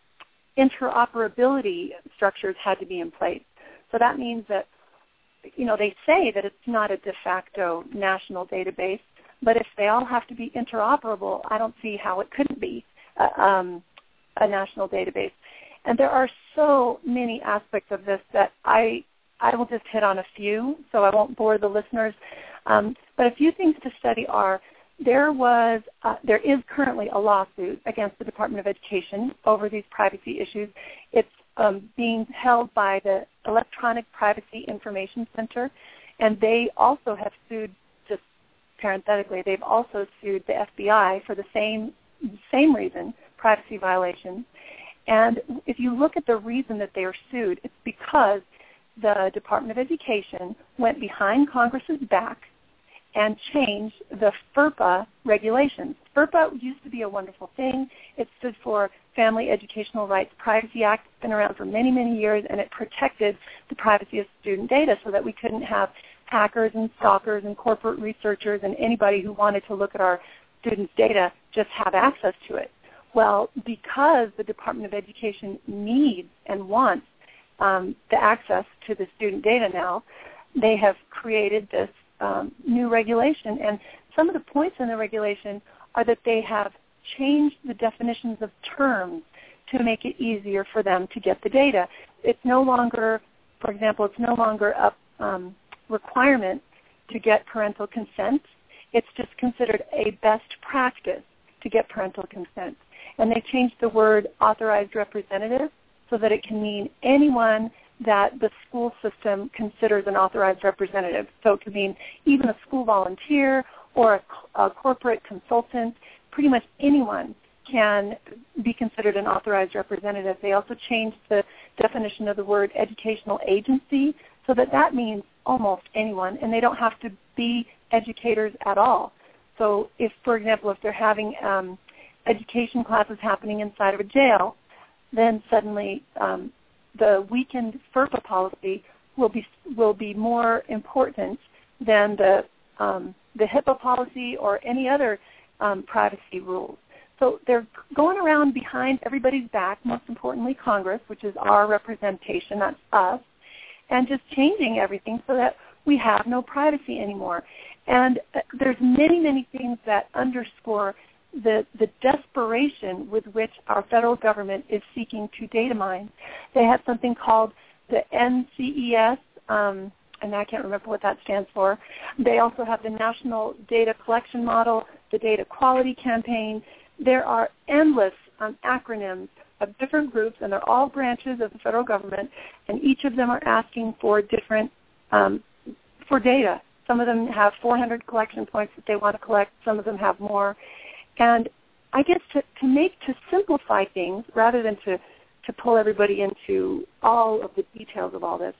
interoperability structures had to be in place. So that means that, you know, they say that it's not a de facto national database, but if they all have to be interoperable, I don't see how it couldn't be a, um, a national database. And there are so many aspects of this that I I will just hit on a few, so I won't bore the listeners. Um, but a few things to study are there was uh, there is currently a lawsuit against the Department of Education over these privacy issues. It's um, being held by the Electronic Privacy Information Center, and they also have sued. Just parenthetically, they've also sued the F B I for the same same reason, privacy violations. And if you look at the reason that they are sued, it's because the Department of Education went behind Congress's back and changed the FERPA regulations. FERPA used to be a wonderful thing. It stood for Family Educational Rights Privacy Act. It's been around for many, many years, and it protected the privacy of student data so that we couldn't have hackers and stalkers and corporate researchers and anybody who wanted to look at our students' data just have access to it. Well, because the Department of Education needs and wants um, the access to the student data now, they have created this um, new regulation. And some of the points in the regulation are that they have changed the definitions of terms to make it easier for them to get the data. It's no longer, for example, it's no longer a um, requirement to get parental consent. It's just considered a best practice to get parental consent. And they changed the word authorized representative so that it can mean anyone that the school system considers an authorized representative. So it could mean even a school volunteer or a, a corporate consultant. Pretty much anyone can be considered an authorized representative. They also changed the definition of the word educational agency so that that means almost anyone, and they don't have to be educators at all. So if, for example, if they're having um, education classes happening inside of a jail, then suddenly um, the weakened FERPA policy will be will be more important than the um, the HIPAA policy or any other um, privacy rules. So they're going around behind everybody's back, most importantly Congress, which is our representation, that's us, and just changing everything so that we have no privacy anymore. And uh, there's many, many things that underscore the, the desperation with which our federal government is seeking to data mine. They have something called the N C E S, um, and I can't remember what that stands for. They also have the National Data Collection Model, the Data Quality Campaign. There are endless um, acronyms of different groups, and they're all branches of the federal government, and each of them are asking for different, um, for data. Some of them have four hundred collection points that they want to collect. Some of them have more. And I guess to, to make, to simplify things rather than to, to pull everybody into all of the details of all this,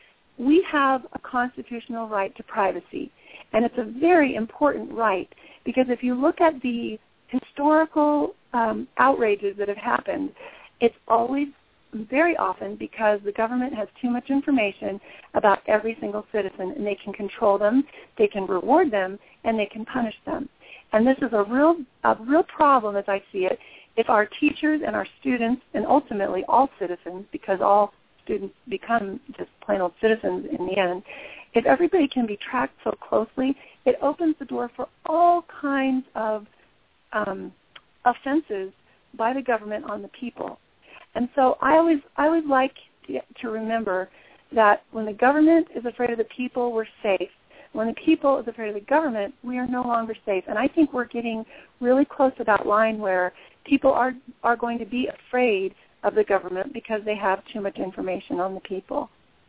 we have a constitutional right to privacy. And it's a very important right because if you look at the historical um, outrages that have happened, it's always very often because the government has too much information about every single citizen, and they can control them, they can reward them, and they can punish them. And this is a real, a real problem as I see it. If our teachers and our students, and ultimately all citizens, because all students become just plain old citizens in the end, if everybody can be tracked so closely, it opens the door for all kinds of um, offenses by the government on the people. And so I always, I always like to, to remember that when the government is afraid of the people, we're safe. When the people is afraid of the government, we are no longer safe. And I think we're getting really close to that line where people are, are going to be afraid of the government because they have too much information on the people.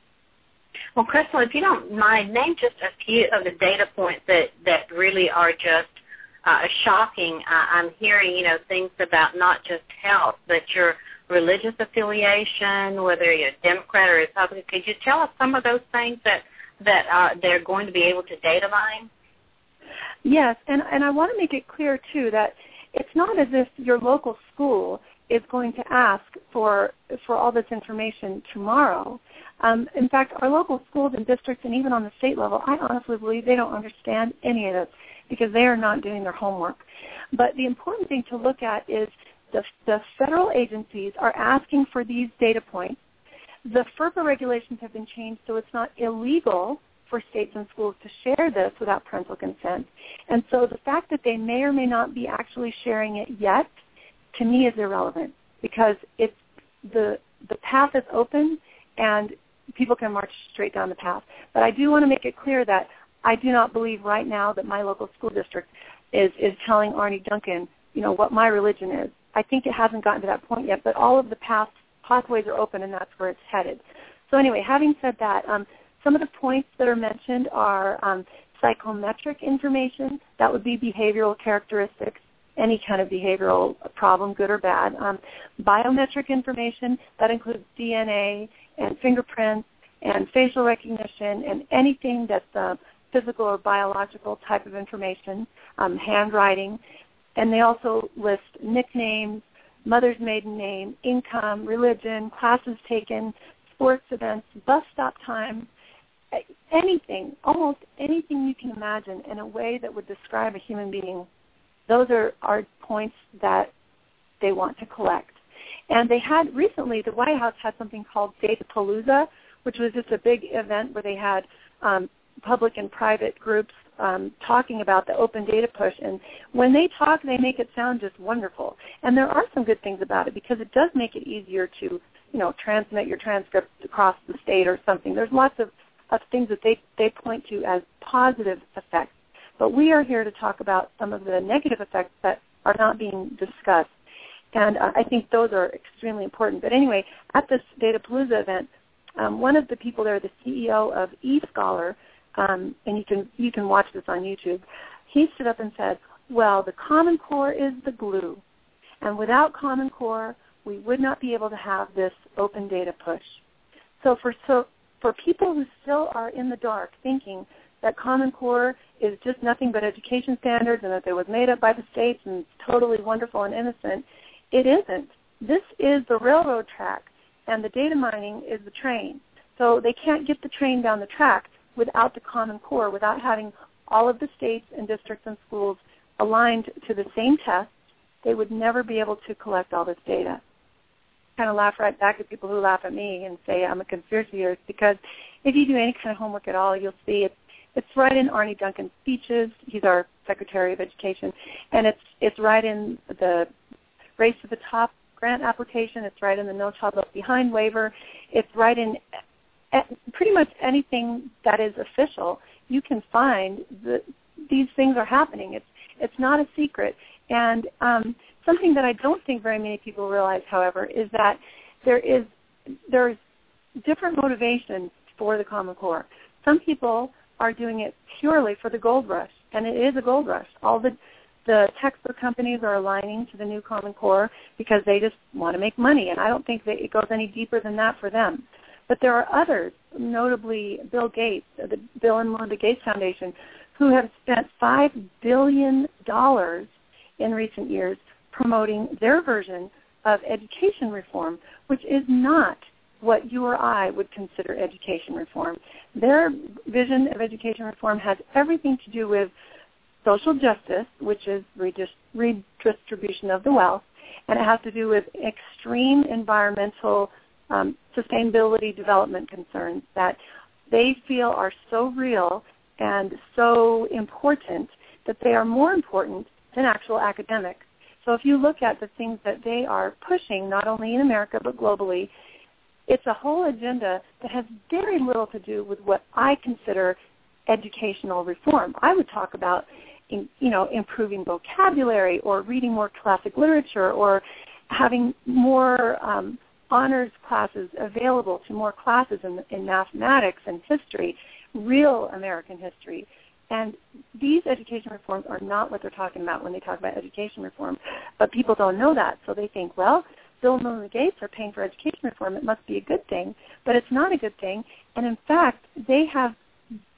Well, Crystal, if you don't mind, name just a few of the data points that, that really are just uh, shocking. Uh, I'm hearing, you know, things about not just health, but your religious affiliation, whether you're a Democrat or Republican. Could you tell us some of those things that, that uh, they're going to be able to data mine? Yes, and, and I want to make it clear, too, that it's not as if your local school is going to ask for for all this information tomorrow. Um, in fact, our local schools and districts, and even on the state level, I honestly believe they don't understand any of this because they are not doing their homework. But the important thing to look at is the, the federal agencies are asking for these data points. The FERPA regulations have been changed so it's not illegal for states and schools to share this without parental consent. And so the fact that they may or may not be actually sharing it yet, to me, is irrelevant because it's the the path is open and people can march straight down the path. But I do want to make it clear that I do not believe right now that my local school district is, is telling Arnie Duncan, you know, what my religion is. I think it hasn't gotten to that point yet, but all of the path, pathways are open and that's where it's headed. So anyway, having said that, um, some of the points that are mentioned are um, psychometric information. That would be behavioral characteristics, any kind of behavioral problem, good or bad. Um, biometric information, that includes D N A and fingerprints and facial recognition and anything that's uh, physical or biological type of information, um, handwriting. And they also list nicknames, mother's maiden name, income, religion, classes taken, sports events, bus stop time, anything, almost anything you can imagine in a way that would describe a human being. Those are, are points that they want to collect. And they had recently, the White House had something called Datapalooza, which was just a big event where they had um, public and private groups um, talking about the open data push. And when they talk, they make it sound just wonderful. And there are some good things about it because it does make it easier to, you know, transmit your transcript across the state or something. There's lots of, of things that they, they point to as positive effects. But we are here to talk about some of the negative effects that are not being discussed. And uh, I think those are extremely important. But anyway, at this Datapalooza event, um, one of the people there, the C E O of eScholar, um, and you can you can watch this on YouTube, he stood up and said, well, the Common Core is the glue. And without Common Core, we would not be able to have this open data push. So for so for people who still are in the dark thinking that Common Core is just nothing but education standards and that it was made up by the states and it's totally wonderful and innocent, it isn't. This is the railroad track, and the data mining is the train. So they can't get the train down the track without the Common Core, without having all of the states and districts and schools aligned to the same tests. They would never be able to collect all this data. Kind of laugh right back at people who laugh at me and say I'm a conspiracy theorist, because if you do any kind of homework at all, you'll see it's It's right in Arnie Duncan's speeches. He's our Secretary of Education. And it's it's right in the Race to the Top grant application. It's right in the No Child Left Behind waiver. It's right in pretty much anything that is official. You can find that these things are happening. It's it's not a secret. And um, something that I don't think very many people realize, however, is that there is there's different motivations for the Common Core. Some people are doing it purely for the gold rush, and it is a gold rush. All the the textbook companies are aligning to the new Common Core because they just want to make money, and I don't think that it goes any deeper than that for them. But there are others, notably Bill Gates, the Bill and Melinda Gates Foundation, who have spent five billion dollars in recent years promoting their version of education reform, which is not what you or I would consider education reform. Their vision of education reform has everything to do with social justice, which is redistribution of the wealth, and it has to do with extreme environmental um, sustainability development concerns that they feel are so real and so important that they are more important than actual academics. So if you look at the things that they are pushing, not only in America but globally, it's a whole agenda that has very little to do with what I consider educational reform. I would talk about, in, you know, improving vocabulary or reading more classic literature or having more um, honors classes available to more classes in, in mathematics and history, real American history. And these education reforms are not what they're talking about when they talk about education reform. But people don't know that, so they think, well, Bill and Melinda Gates are paying for education reform. It must be a good thing, but it's not a good thing. And in fact, they have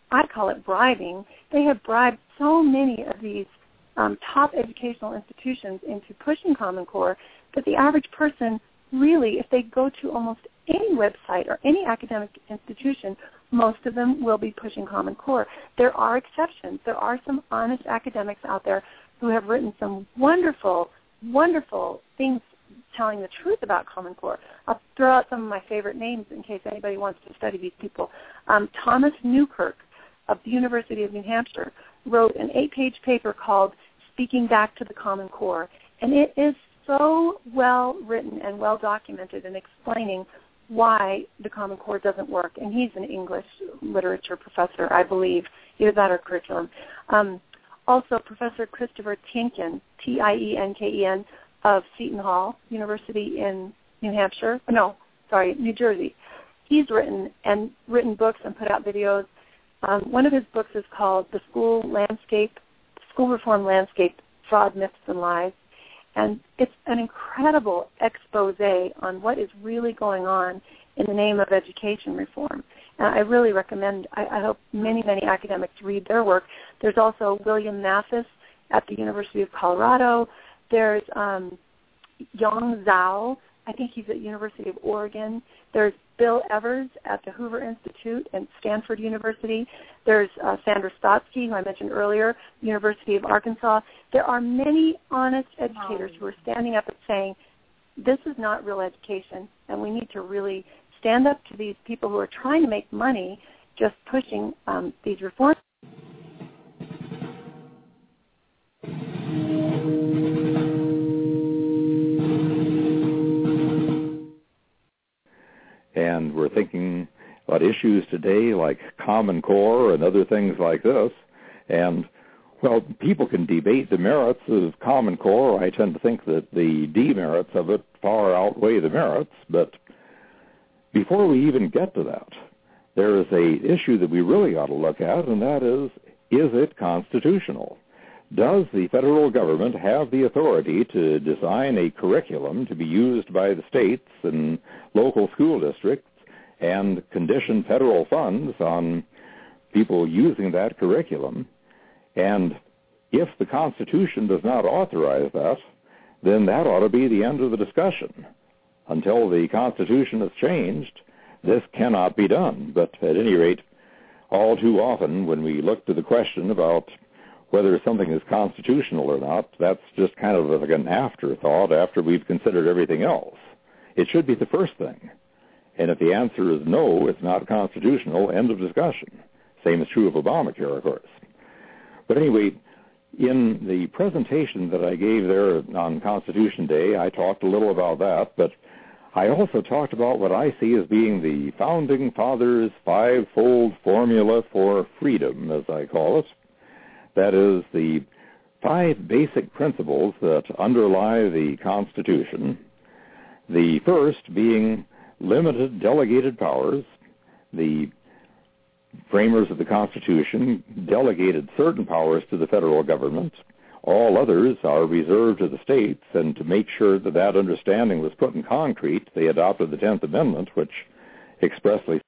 I call it bribing. They have bribed so many of these um, top educational institutions into pushing Common Core that the average person really, if they go to almost any website or any academic institution, most of them will be pushing Common Core. There are exceptions. There are some honest academics out there who have written some wonderful, wonderful things telling the truth about Common Core. I'll throw out some of my favorite names in case anybody wants to study these people. Um, Thomas Newkirk of the University of New Hampshire wrote an eight-page paper called Speaking Back to the Common Core, and it is so well written and well documented in explaining why the Common Core doesn't work. And he's an English literature professor, I believe. Either that or curriculum. Um, also, Professor Christopher Tienken, T I E N K E N, of Seton Hall University in New Hampshire. No, sorry, New Jersey. He's written and written books and put out videos. Um, one of his books is called The School Landscape, School Reform Landscape, Fraud, Myths, and Lies. And it's an incredible expose on what is really going on in the name of education reform. And I really recommend, I, I hope many, many academics read their work. There's also William Mathis at the University of Colorado. There's um, Yong Zhao. I think he's at University of Oregon. There's Bill Evers at the Hoover Institute and Stanford University. There's uh, Sandra Stotsky, who I mentioned earlier, University of Arkansas. There are many honest educators who are standing up and saying, this is not real education, and we need to really stand up to these people who are trying to make money just pushing um, these reforms. And we're thinking about issues today like Common Core and other things like this. And, well, people can debate the merits of Common Core. I tend to think that the demerits of it far outweigh the merits. But before we even get to that, there is a issue that we really ought to look at, and that is, is it constitutional? Does the federal government have the authority to design a curriculum to be used by the states and local school districts and condition federal funds on people using that curriculum? And if the Constitution does not authorize that, then that ought to be the end of the discussion. Until the Constitution is changed, this cannot be done. But at any rate, all too often when we look to the question about whether something is constitutional or not, that's just kind of like an afterthought after we've considered everything else. It should be the first thing. And if the answer is no, it's not constitutional, end of discussion. Same is true of Obamacare, of course. But anyway, in the presentation that I gave there on Constitution Day, I talked a little about that, but I also talked about what I see as being the Founding Fathers' five-fold formula for freedom, as I call it. That is, the five basic principles that underlie the Constitution. The first being limited delegated powers. The framers of the Constitution delegated certain powers to the federal government. All others are reserved to the states, and to make sure that that understanding was put in concrete, they adopted the tenth Amendment, which expressly